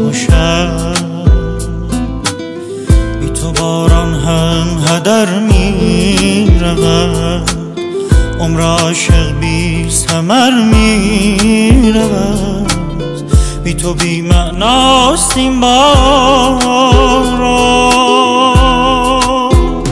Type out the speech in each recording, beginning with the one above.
و شب، بی تو باران هم هدر می رود، عمر عاشق بی ثمر می رود، بی تو بی معناست این باران.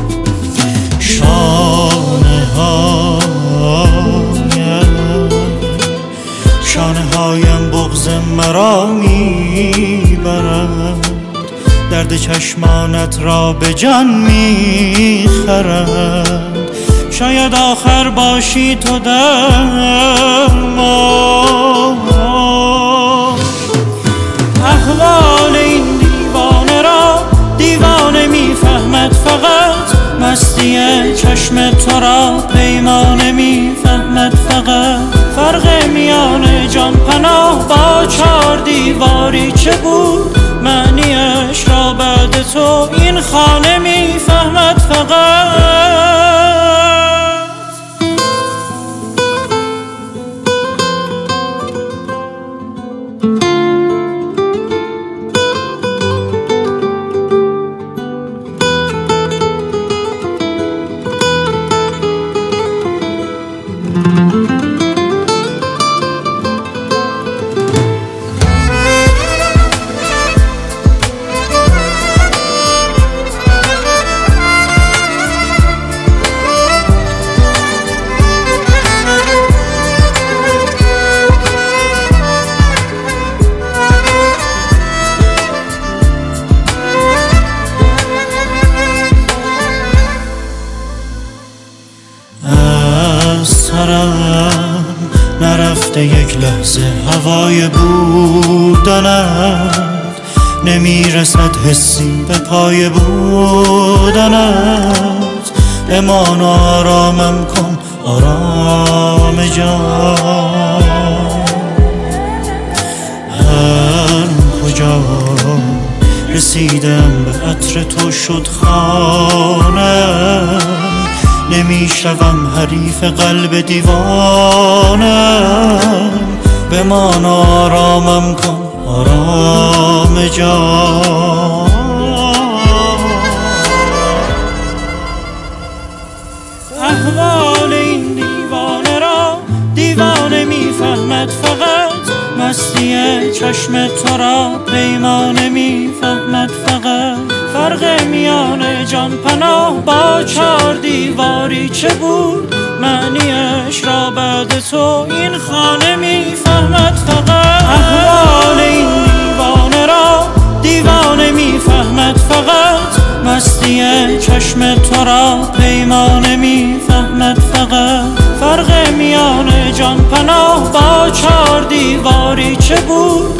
شانه هایم بغض مرا می برد، درد چشمانت را به جان می خرد، شاید آخر باشی تو در ما. احوال این دیوانه را دیوانه میفهمد، فقط مستی چشم تو را پیمانه میفهمد، فقط فرق میان جان پناه با چار دیواری چه بود، معنیش را بعد تو این خانه میفهمد فقط. نرفته یک لحظه هوای بودنت، نمیرسد حسی به پای بودنت، امان و آرامم کن آرام جان. هر کجا رسیدم به عطر تو شد خانه، نمیشوم حریف قلب دیوانم، بمان آرامم کن آرام جان. احوال این دیوانه را دیوانه میفهمد، فقط مستی چشم تو را پیمانه میفهمد، فقط فرق میان جان پناه با چار دیواری چه بود، معنیش را بعد تو این خانه میفهمد فقط. احوال این دیوانه را دیوانه میفهمد، فقط مستی چشم تو را پیمانه میفهمد، فقط فرق میان جان پناه با چار دیواری چه بود،